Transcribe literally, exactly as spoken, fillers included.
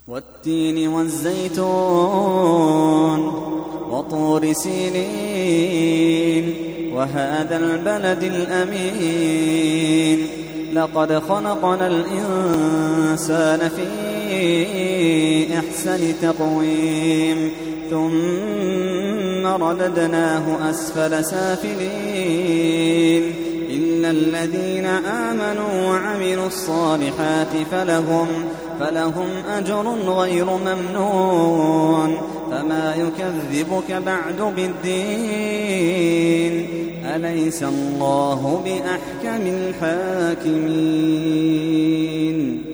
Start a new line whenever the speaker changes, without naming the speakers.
والتين والزيتون وطور سينين وهذا البلد الأمين لقد خلقنا الإنسان في أحسن تقويم ثم رددناه أسفل سافلين إلا الذين آمنوا وعملوا الصالحات فلهم, فلهم أجر غير ممنون فما يكذبك بعد بالدين أليس الله بأحكم الحاكمين.